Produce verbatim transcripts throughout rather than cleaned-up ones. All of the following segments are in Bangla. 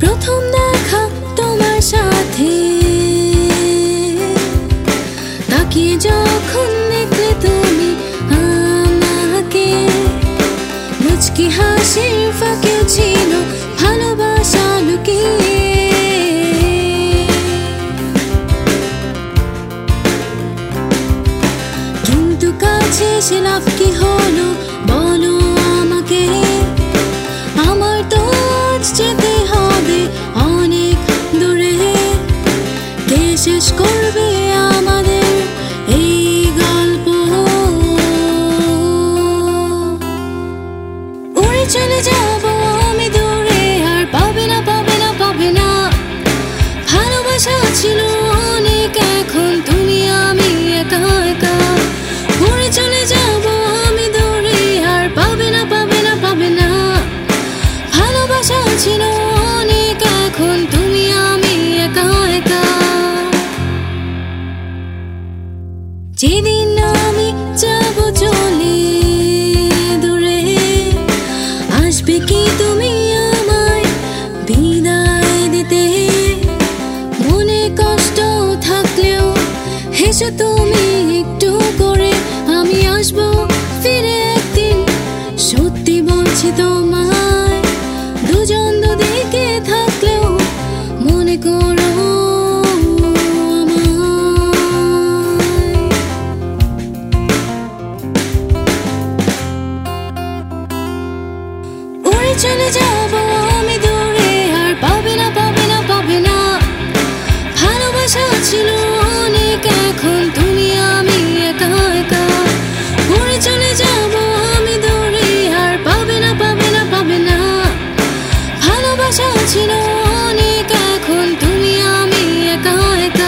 প্রথম দেখা তোমার সাথে তাকিয়ে যখন দেখলে তুমি আমাকে, মুচকি হাসির ফাঁকে ছিল ভালোবাসা লুকিয়ে। কিন্তু কাছে এসে লাভ কি হলো বলো আমাকে, আমার তো আজ যেতে হবে অনেক দূরে। কে শেষ করবে আমাদের এই গল্প? উড়ে চলে যাবো আমি দূরে, আর পাবে না পাবে না পাবে না। ভালোবাসা ছিল অনেক, এখন তুমি আমি একা একা। উড়ে চলে যাবো আমি দূরে, আর পাবে না পাবে না পাবে না। ভালোবাসা ছিল অনেক, এখন তুমি আমি একা একা। যেদিন আমি যাবো চলে দূরে, আসবে কি তুমি আমায় বিদায় দিতে? মনে কষ্ট থাকলেও হেসো তুমি একটু করে, আমি আসবো ফিরে একদিন। সত্যি বলছি তোমায়, দুজন দুদিকে থাকলেও মনে করো আমায়। উড়ে চলে যাবো আমি দূরে, আর পাবে না পাবে না পাবে না। ভালোবাসা ছিল অনেক, এখন তুমি আমি একা একা। উড়ে চলে যাবো আমি দূরে, আর পাবে না পাবে না পাবে না। ভালোবাসা ছিল অনেক, এখন তুমি আমি একা একা।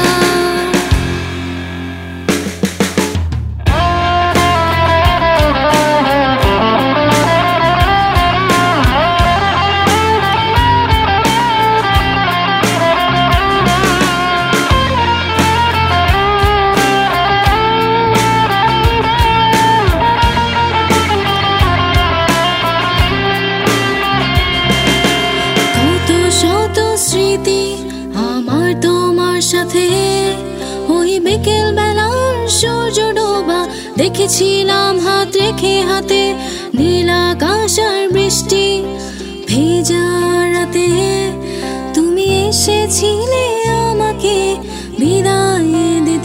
কত শত স্মৃতি আমার তোমার সাথে, ওই বিকেল বেলার সূর্য ডোবা দেখেছিলাম হাত রেখে হাতে। নীল আকাশ আর বৃষ্টি ভেজা রাতে, তুমি এসেছিলে আমাকে বিদায় দিতে।